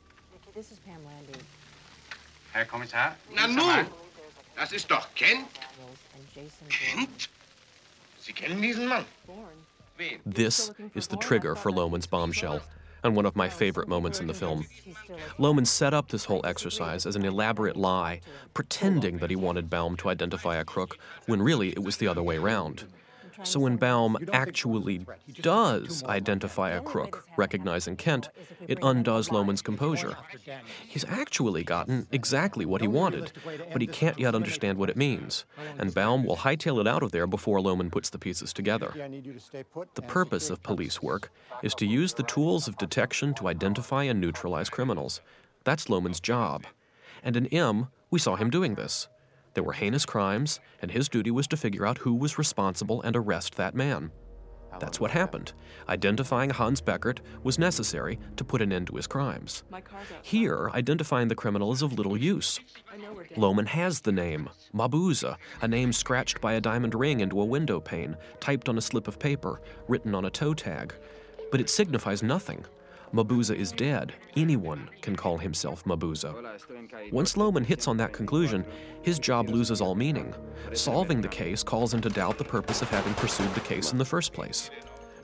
This is Pam Landy. Herr Kommissar? Na nun, das ist doch Kent. Kent? Sie kennen diesen Mann? Wen? This is the trigger for Lohman's bombshell, and one of my favorite moments in the film. Lohman set up this whole exercise as an elaborate lie, pretending that he wanted Baum to identify a crook, when really it was the other way around. So when Baum actually does identify a crook, recognizing Kent, it undoes Lohman's composure. He's actually gotten exactly what he wanted, but he can't yet understand what it means, and Baum will hightail it out of there before Lohman puts the pieces together. The purpose of police work is to use the tools of detection to identify and neutralize criminals. That's Lohman's job. And in M, we saw him doing this. There were heinous crimes, and his duty was to figure out who was responsible and arrest that man. That's what happened. Identifying Hans Beckert was necessary to put an end to his crimes. Here, identifying the criminal is of little use. Lohman has the name, Mabuza, a name scratched by a diamond ring into a window pane, typed on a slip of paper, written on a toe tag. But it signifies nothing. Mabuza is dead. Anyone can call himself Mabuza. Once Lohman hits on that conclusion, his job loses all meaning. Solving the case calls into doubt the purpose of having pursued the case in the first place.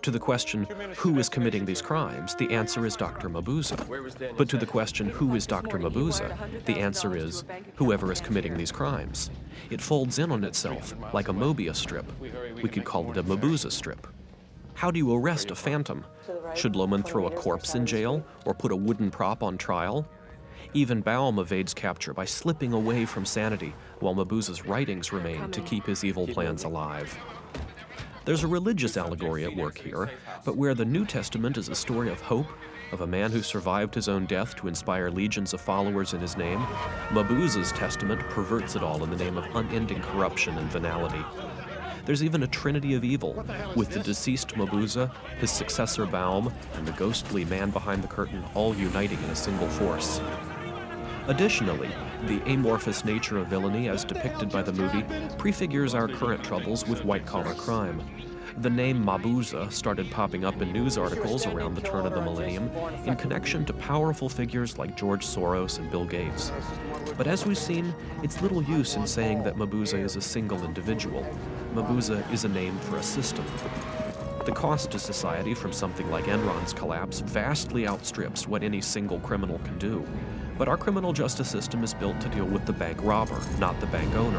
To the question, who is committing these crimes, the answer is Dr. Mabuse. But to the question, who is Dr. Mabuse, the answer is whoever is committing these crimes. It folds in on itself like a Mobius strip. We could call it a Mabuse strip. How do you arrest a phantom? Should Lohman throw a corpse in jail or put a wooden prop on trial? Even Baum evades capture by slipping away from sanity while Mabuse's writings remain to keep his evil plans alive. There's a religious allegory at work here, but where the New Testament is a story of hope, of a man who survived his own death to inspire legions of followers in his name, Mabuse's testament perverts it all in the name of unending corruption and venality. There's even a trinity of evil, with the deceased Mabuse, his successor Baum, and the ghostly man behind the curtain all uniting in a single force. Additionally, the amorphous nature of villainy as depicted by the movie prefigures our current troubles with white-collar crime. The name Mabuse started popping up in news articles around the turn of the millennium in connection to powerful figures like George Soros and Bill Gates. But as we've seen, it's little use in saying that Mabuse is a single individual. Mabuse is a name for a system. The cost to society from something like Enron's collapse vastly outstrips what any single criminal can do. But our criminal justice system is built to deal with the bank robber, not the bank owner.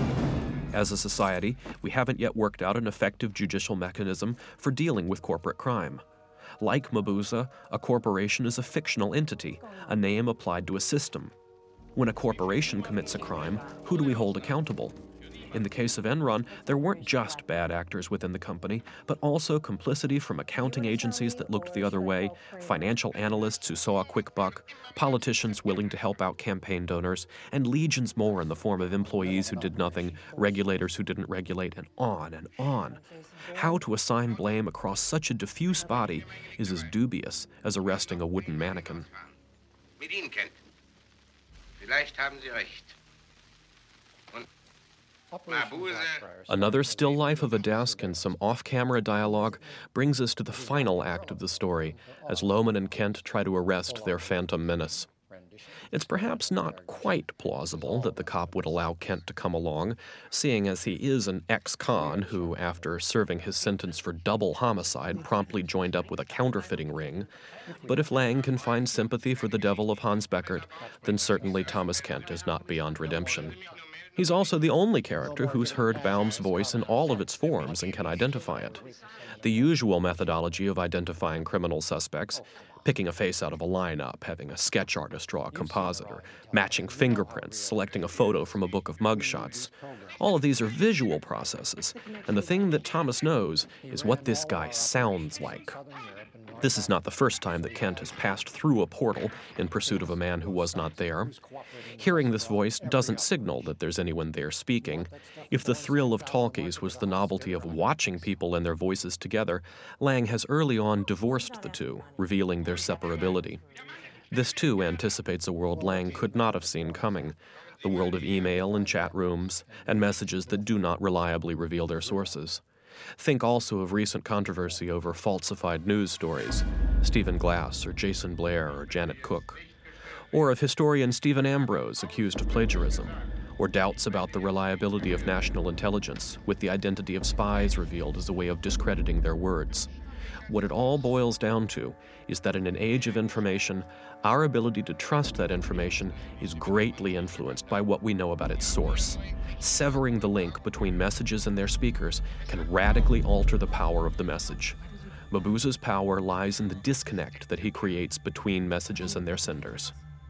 As a society, we haven't yet worked out an effective judicial mechanism for dealing with corporate crime. Like Mabuse, a corporation is a fictional entity, a name applied to a system. When a corporation commits a crime, who do we hold accountable? In the case of Enron, there weren't just bad actors within the company, but also complicity from accounting agencies that looked the other way, financial analysts who saw a quick buck, politicians willing to help out campaign donors, and legions more in the form of employees who did nothing, regulators who didn't regulate, and on and on. How to assign blame across such a diffuse body is as dubious as arresting a wooden mannequin. Mit Ihnen, Kent. Vielleicht haben Sie recht. Another still life of a desk and some off-camera dialogue brings us to the final act of the story, as Lohman and Kent try to arrest their phantom menace. It's perhaps not quite plausible that the cop would allow Kent to come along, seeing as he is an ex-con who, after serving his sentence for double homicide, promptly joined up with a counterfeiting ring. But if Lang can find sympathy for the devil of Hans Beckert, then certainly Thomas Kent is not beyond redemption. He's also the only character who's heard Baum's voice in all of its forms and can identify it. The usual methodology of identifying criminal suspects, picking a face out of a lineup, having a sketch artist draw a composite, or matching fingerprints, selecting a photo from a book of mugshots. All of these are visual processes, and the thing that Thomas knows is what this guy sounds like. This is not the first time that Kent has passed through a portal in pursuit of a man who was not there. Hearing this voice doesn't signal that there's anyone there speaking. If the thrill of talkies was the novelty of watching people and their voices together, Lang has early on divorced the two, revealing their separability. This too anticipates a world Lang could not have seen coming, the world of email and chat rooms, and messages that do not reliably reveal their sources. Think also of recent controversy over falsified news stories, Stephen Glass or Jason Blair or Janet Cook, or of historian Stephen Ambrose accused of plagiarism, or doubts about the reliability of national intelligence, with the identity of spies revealed as a way of discrediting their words. What it all boils down to is that in an age of information, our ability to trust that information is greatly influenced by what we know about its source. Severing the link between messages and their speakers can radically alter the power of the message. Mabuse's power lies in the disconnect that he creates between messages and their senders.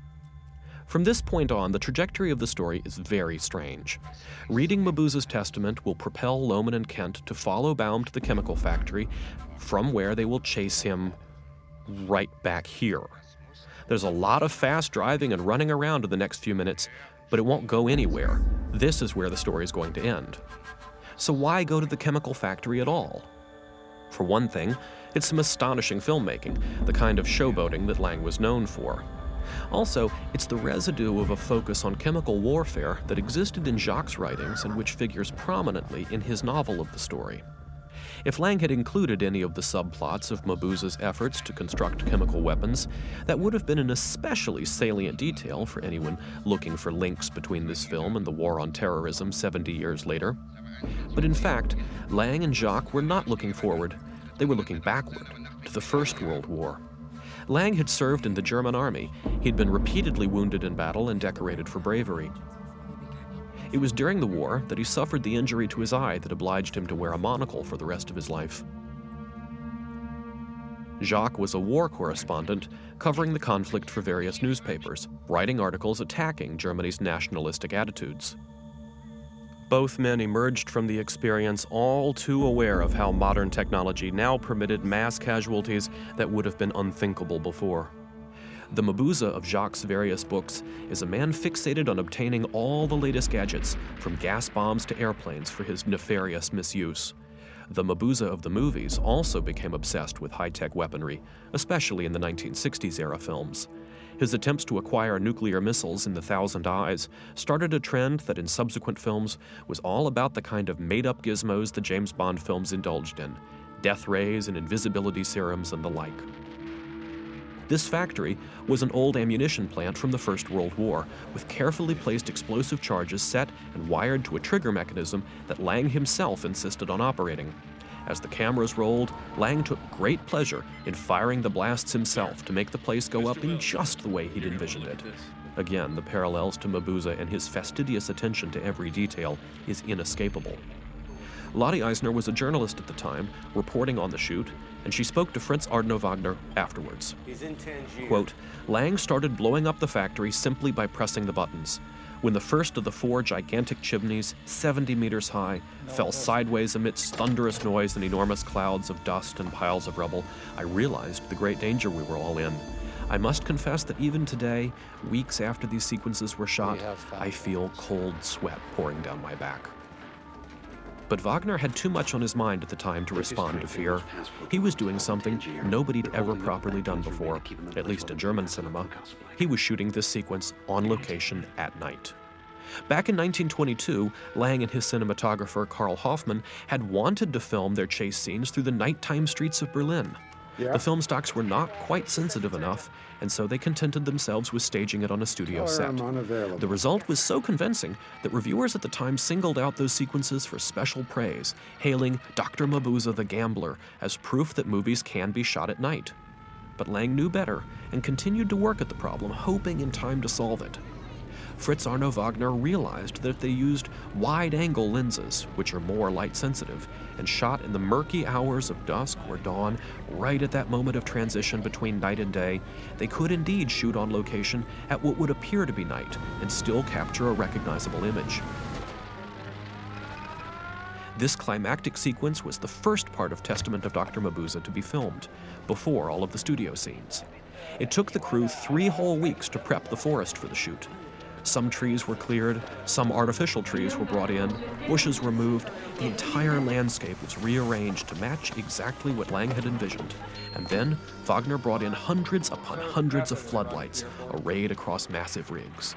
From this point on, the trajectory of the story is very strange. Reading Mabuse's testament will propel Lohman and Kent to follow Baum to the chemical factory, from where they will chase him right back here. There's a lot of fast driving and running around in the next few minutes, but it won't go anywhere. This is where the story is going to end. So why go to the chemical factory at all? For one thing, it's some astonishing filmmaking, the kind of showboating that Lang was known for. Also, it's the residue of a focus on chemical warfare that existed in Jacques' writings and which figures prominently in his novel of the story. If Lang had included any of the subplots of Mabuse's efforts to construct chemical weapons, that would have been an especially salient detail for anyone looking for links between this film and the war on terrorism 70 years later. But in fact, Lang and Jacques were not looking forward. They were looking backward to the First World War. Lang had served in the German army. He'd been repeatedly wounded in battle and decorated for bravery. It was during the war that he suffered the injury to his eye that obliged him to wear a monocle for the rest of his life. Jacques was a war correspondent covering the conflict for various newspapers, writing articles attacking Germany's nationalistic attitudes. Both men emerged from the experience all too aware of how modern technology now permitted mass casualties that would have been unthinkable before. The Mabuse of Jacques' various books is a man fixated on obtaining all the latest gadgets, from gas bombs to airplanes, for his nefarious misuse. The Mabuse of the movies also became obsessed with high-tech weaponry, especially in the 1960s-era films. His attempts to acquire nuclear missiles in The Thousand Eyes started a trend that in subsequent films was all about the kind of made-up gizmos the James Bond films indulged in, death rays and invisibility serums and the like. This factory was an old ammunition plant from the First World War, with carefully placed explosive charges set and wired to a trigger mechanism that Lang himself insisted on operating. As the cameras rolled, Lang took great pleasure in firing the blasts himself to make the place go up in just the way he'd envisioned it. Again, the parallels to Mabuse and his fastidious attention to every detail is inescapable. Lottie Eisner was a journalist at the time, reporting on the shoot, and she spoke to Fritz Ardno Wagner afterwards. Quote, Lang started blowing up the factory simply by pressing the buttons. When the first of the 4 gigantic chimneys, 70 meters high, fell sideways amidst thunderous noise and enormous clouds of dust and piles of rubble, I realized the great danger we were all in. I must confess that even today, weeks after these sequences were shot, I feel cold sweat pouring down my back. But Wagner had too much on his mind at the time to respond to fear. He was doing something nobody'd ever properly done before, at least in German cinema. He was shooting this sequence on location at night. Back in 1922, Lang and his cinematographer Karl Hoffmann had wanted to film their chase scenes through the nighttime streets of Berlin. The film stocks were not quite sensitive enough, and so they contented themselves with staging it on a studio set. The result was so convincing that reviewers at the time singled out those sequences for special praise, hailing Dr. Mabuse the Gambler as proof that movies can be shot at night. But Lang knew better and continued to work at the problem, hoping in time to solve it. Fritz Ardno Wagner realized that if they used wide-angle lenses, which are more light-sensitive, and shot in the murky hours of dusk or dawn, right at that moment of transition between night and day, they could indeed shoot on location at what would appear to be night and still capture a recognizable image. This climactic sequence was the first part of Testament of Dr. Mabuse to be filmed, before all of the studio scenes. It took the crew 3 whole weeks to prep the forest for the shoot. Some trees were cleared, some artificial trees were brought in, bushes were moved, the entire landscape was rearranged to match exactly what Lang had envisioned. And then Wagner brought in hundreds upon hundreds of floodlights arrayed across massive rigs.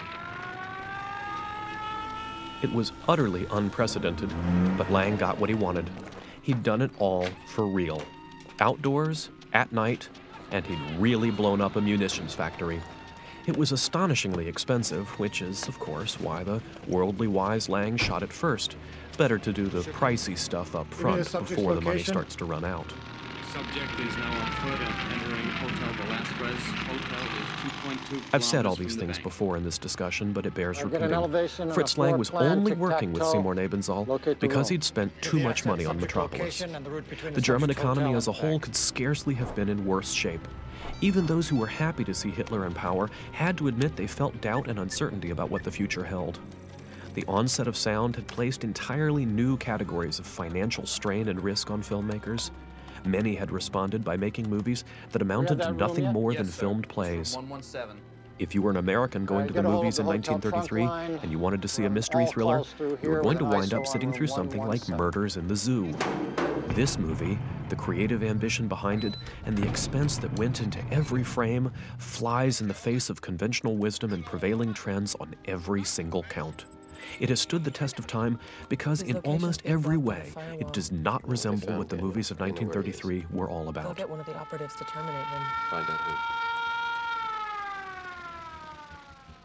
It was utterly unprecedented, but Lang got what he wanted. He'd done it all for real. Outdoors, at night, and he'd really blown up a munitions factory. It was astonishingly expensive, which is, of course, why the worldly wise Lang shot it first. Better to do the pricey stuff up front before the money starts to run out. Subject is now on foot and entering Hotel Velasquez. Hotel is 2.2 I've said all these things before in this discussion, but it bears repeating. Fritz Lang was only working with Seymour Nebenzahl because he'd spent too much money on Metropolis. The German economy as a whole could scarcely have been in worse shape. Even those who were happy to see Hitler in power had to admit they felt doubt and uncertainty about what the future held. The onset of sound had placed entirely new categories of financial strain and risk on filmmakers. Many had responded by making movies that amounted to nothing more than filmed plays. If you were an American going to the movies in 1933 and you wanted to see a mystery thriller, you were going to wind up sitting through something like Murders in the Zoo. This movie, the creative ambition behind it, and the expense that went into every frame flies in the face of conventional wisdom and prevailing trends on every single count. It has stood the test of time because in almost every way, it does not resemble what the movies of 1933 were all about. Go get one of the operatives to terminate him. Find out who.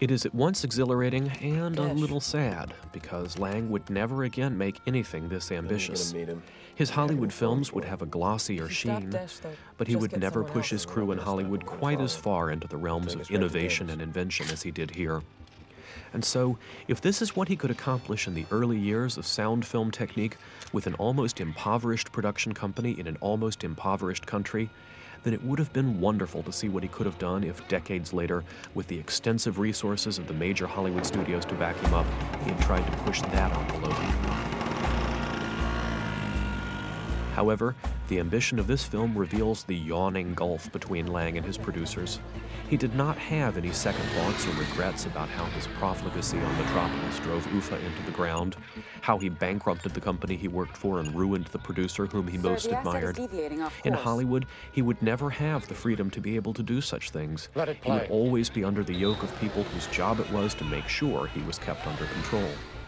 It is at once exhilarating and a little sad, because Lang would never again make anything this ambitious. His Hollywood films would have a glossier sheen, but he would never push his crew in Hollywood quite as far into the realms of innovation and invention as he did here. And so, if this is what he could accomplish in the early years of sound film technique with an almost impoverished production company in an almost impoverished country, then it would have been wonderful to see what he could have done if decades later, with the extensive resources of the major Hollywood studios to back him up, he had tried to push that envelope. However, the ambition of this film reveals the yawning gulf between Lang and his producers. He did not have any second thoughts or regrets about how his profligacy on Metropolis drove UFA into the ground, how he bankrupted the company he worked for and ruined the producer whom he most admired. In Hollywood, he would never have the freedom to be able to do such things. He would always be under the yoke of people whose job it was to make sure he was kept under control.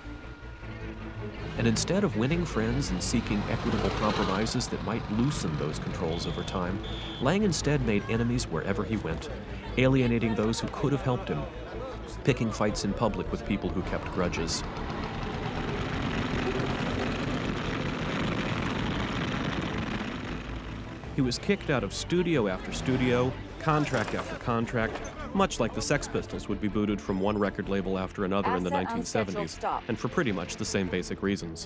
And instead of winning friends and seeking equitable compromises that might loosen those controls over time, Lang instead made enemies wherever he went, alienating those who could have helped him, picking fights in public with people who kept grudges. He was kicked out of studio after studio, contract after contract, much like the Sex Pistols would be booted from one record label after another in the 1970s, and for pretty much the same basic reasons.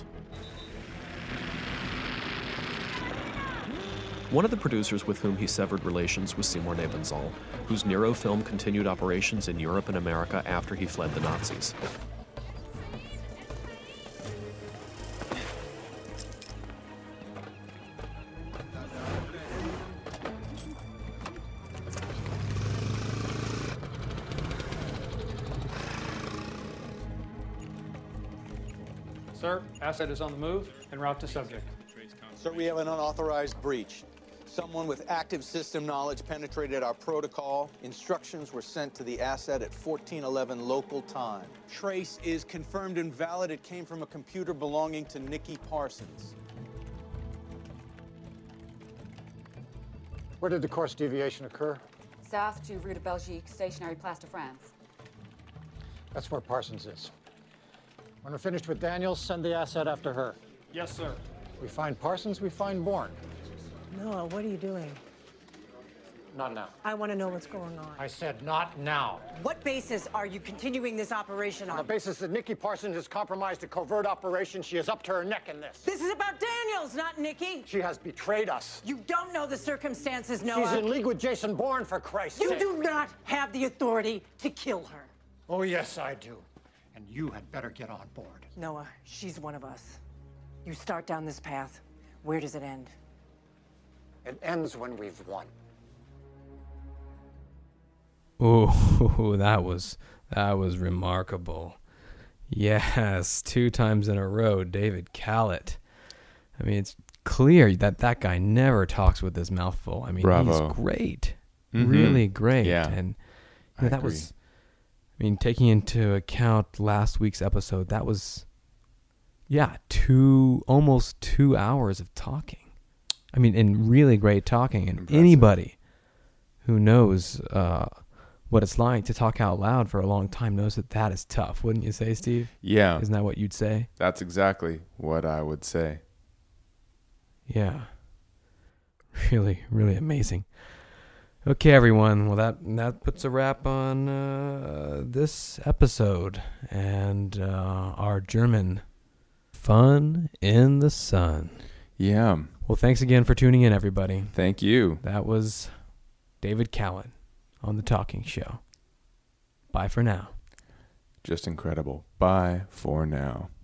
One of the producers with whom he severed relations was Seymour Nebenzahl, whose Nero film continued operations in Europe and America after he fled the Nazis. Sir, asset is on the move, en route to subject. Sir, we have an unauthorized breach. Someone with active system knowledge penetrated our protocol. Instructions were sent to the asset at 1411 local time. Trace is confirmed invalid. It came from a computer belonging to Nikki Parsons. Where did the course deviation occur? South to Rue de Belgique, stationary Place de France. That's where Parsons is. When we're finished with Daniels, send the asset after her. Yes, sir. We find Parsons, we find Bourne. Noah, what are you doing? Not now. I want to know what's going on. I said not now. What basis are you continuing this operation On on? the basis that Nikki Parsons has compromised a covert operation, she is up to her neck in this. This is about Daniels, not Nikki. She has betrayed us. You don't know the circumstances, Noah. She's in league with Jason Bourne, for Christ's You sake. do not have the authority to kill her. Oh, yes, I do. And you had better get on board. Noah, she's one of us. You start down this path. Where does it end? It ends when we've won. Oh, that was remarkable. Yes, 2 times in a row, David Callett. I mean, it's clear that guy never talks with his mouth full. I mean, Bravo. he's great, Mm-hmm. really great. Yeah, And I that agree. was, I mean, taking into account last week's episode, that was, almost 2 hours of talking. I mean, and really great talking. And Impressive. anybody who knows what it's like to talk out loud for a long time knows that is tough, wouldn't you say, Steve? Yeah, Isn't that what you'd say? that's exactly what I would say. Yeah. Really, really amazing. Okay, everyone. Well, that puts a wrap on this episode and our German Fun in the Sun. Yeah, Well, thanks again for tuning in, everybody. thank you. That was David Callett on The Talking Show. Bye for now. Just incredible. Bye for now.